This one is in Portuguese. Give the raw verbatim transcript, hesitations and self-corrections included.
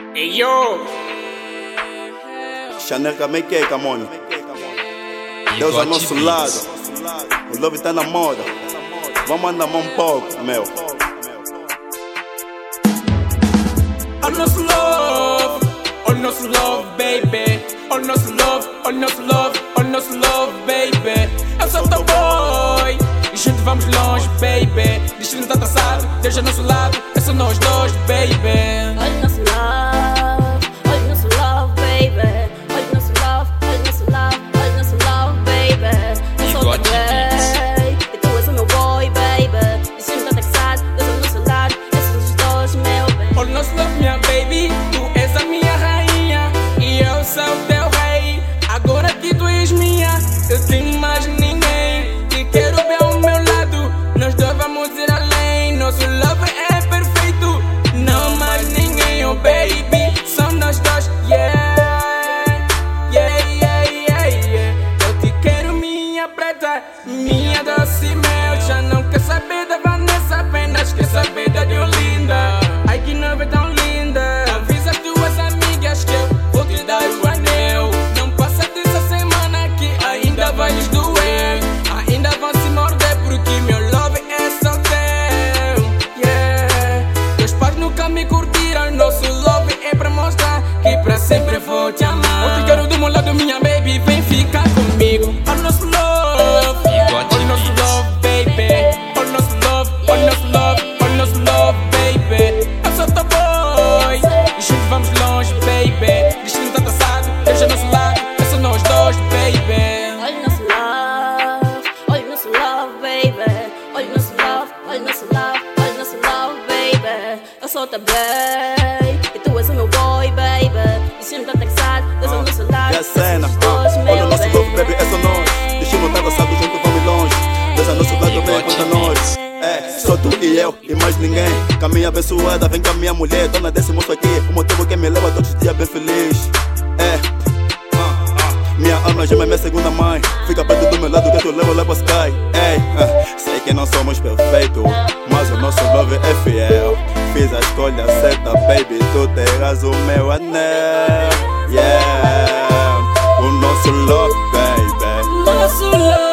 Hey yo, Chanel também quer, Camone. Deus ao nosso lado, o love tá na moda. Vamos andar mão um pouco, meu. o nosso love, o nosso love, baby. O nosso love, o nosso love, o nosso love, baby. Eu sou teu boy e juntos vamos longe, baby. Destino tá traçado, Deus é nosso lado. É só nós dois, baby. Olha o nosso love, olha o nosso love, baby. Olha o nosso love, olha o nosso love, olha o nosso love, baby. Eu sou teu gay e tu és o meu boy, baby. Destino tá traçado, Deus é o nosso lado. É só nós dois, meu bem. O nosso love, minha baby. Tu és a minha rainha e eu sou teu rei. Agora que tu és minha, eu tenho mais ninguém. Te quero bem ao meu lado, nós dois vamos ir além. Nosso love é perfeito, não mais ninguém, oh baby. Somos nós dois, yeah, yeah, yeah, yeah, yeah. Eu te quero, minha preta, minha doce mel. Já não quer saber da Vanessa, apenas quer saber da Diolinda. Ai que nova é tão linda. Avisa as tuas amigas que eu vou te dar o anel. Não passa dessa semana que ainda vai lhes doer. Ainda vão se morder porque meu love é só teu, yeah. Teus pais nunca me curtiram, nosso love é pra mostrar que pra sempre vou te amar. Eu te quero do meu lado, minha baby, vem ficar comigo. O nosso love, o nosso love, baby. O nosso love, o nosso love, o nosso love, baby. Eu sou teu boy e juntos vamos longe, baby. Destino tá traçado, Deus é nosso lado. É só nós dois, baby. Olha o nosso love, olha o nosso love, baby. Olha o nosso love, olha o nosso love, olha o nosso love, baby. Eu sou teu gay e tu és o meu boy, baby. Destino tá traçado, Deus é o nosso lado. E a cena, É só nós dois, olha o meu nosso bem. love, baby, é só nós. Destino tá traçado, junto vamos longe. Deus é nosso lado, vem contra nós. É, só tu e eu e mais ninguém. Caminha abençoada, vem com a minha mulher. Dona desse moço aqui, o motivo que me leva todos os dias bem feliz. É. Minha alma gema é minha segunda mãe. Fica perto do meu lado que eu te levo lá pra sky. Ei, uh, sei que não somos perfeitos, mas o nosso love é fiel. Fiz a escolha certa, baby, tu terás o meu anel. Yeah, o nosso love, baby. Nosso love.